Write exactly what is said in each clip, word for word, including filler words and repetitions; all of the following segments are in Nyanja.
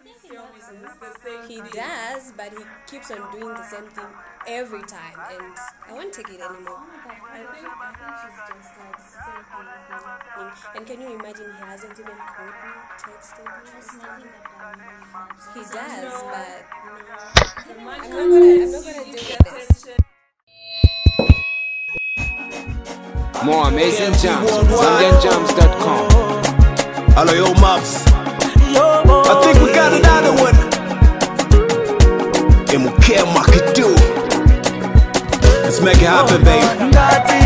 He does, but he keeps on doing the same thing every time, and I won't take it anymore. I think I think she's just like the same thing with me. And can you imagine he hasn't even called me, texted me? There's nothing about me. He does, but I'm I'm not gonna, I'm not gonna do this. More amazing jams on Zambian Jams dot com. Hello, yo, Mops. I think we got another one. And we care, market do. Let's make it happen, baby.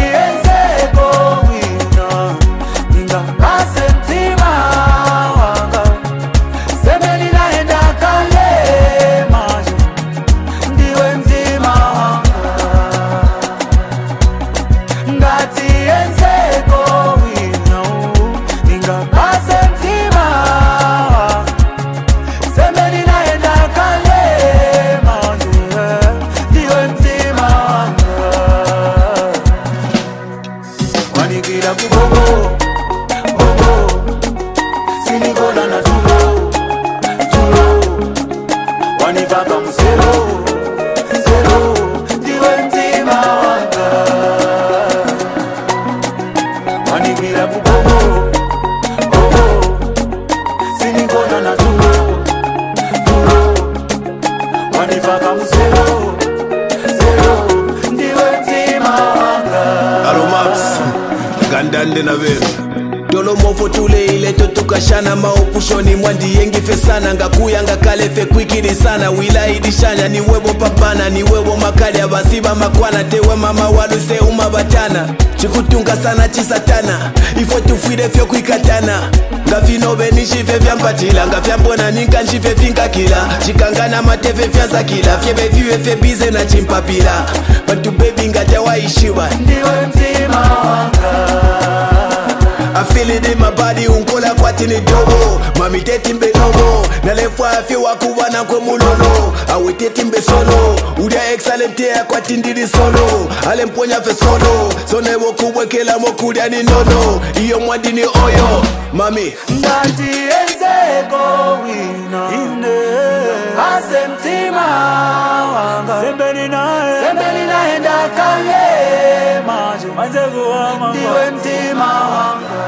Dolo mofo tule ile totukashana maupushoni mwandi yengi fesana ngakuya ngakale fe kwikiri sana wila idishanya ni webo papana ni webo makali abasiba makwana tewe mama waluse umabatana chikutunga sana chisatana ifo tufwide fyo kwikatana ngafino benishife vyampatila ngafyambona ninka nshife finka kila chikangana matefe fyaza kila fyebe viwe fe bize na chimpapila bantu baby ngatawa ishiwa ndiwe mzima wanga I feel it in my body, unkola kwati ni dogo Mami teti mbe nogo Nalefwa afyo wakuwa na kwe mulolo Awe teti mbe solo Udia excellente ya kwati ndiri solo Ale mponya fe solo Sone woku wekela mokudia ni nono Iyo mwadi ni oyo Mami Ndati enzeko wina Inde Ase mtima wanga Sembeni nae Sembeni nae ndakale Majo Manzegu wa mama Diwe mtima wanga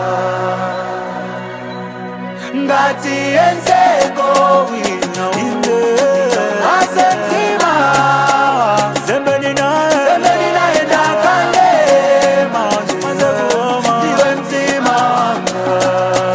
Ngati enzeko wina Inde Ase mtima wanga Sembeni nae Sembeni nae ndakale Majo Manzegu wa mama Diwe mtima wanga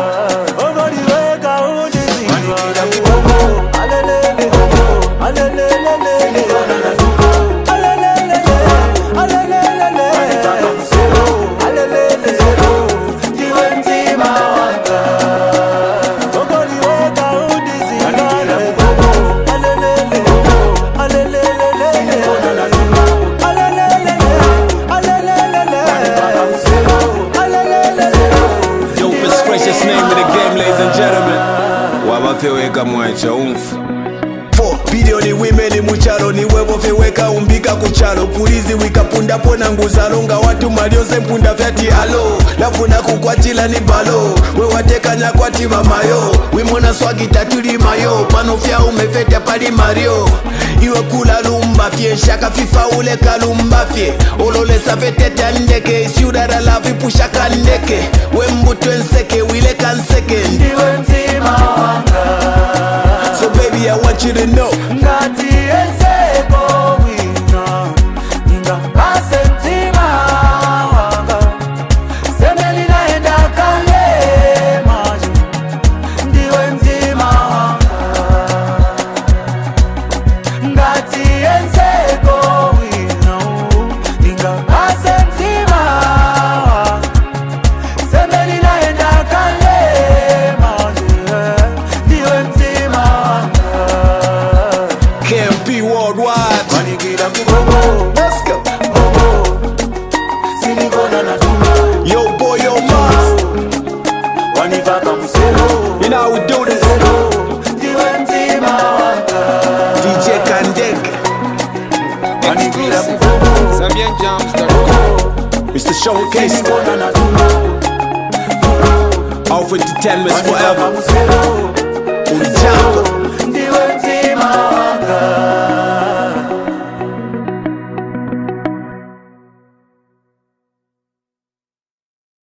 Weka mwacha umfu Fo, bilioni wimeni muchalo ni webo feweka umbika kuchalo Pulizi wikapunda pona nguzalonga watu malioze mpunda vyati alo Lafuna kukwatila ni balo We wateka nyakwati mamayo Wimona swagi tatuli mayo Manofya umefete pali mario Iwe kula lumba fye Shaka fifa ule kalumba fye Olole safete tandeke Isiudara la vipusha kandeke Wembutu enseke wile kanseke Ndiwe mzima wanga So baby I want you to know Ngati enzeko wina Ninga ase mtima wanga Semeli naenda kale maji Ndiwe mzima wanga Ngati enzeko wina Ninga ase mtima wanga Semeli naenda kale maji Ndiwe mzima wanga K M P worldwide Wanigira kubogo Let's go Bogo Sinikona na tumo Yo boy yo Mops Wanivaka muselo You know how we do this Ndiwe mzima wanga D J Kandek Wanigira kubogo Zambian Jams dot com. Mister Showcase Sinikona na tumo Off entertainment Wanivaka forever muselo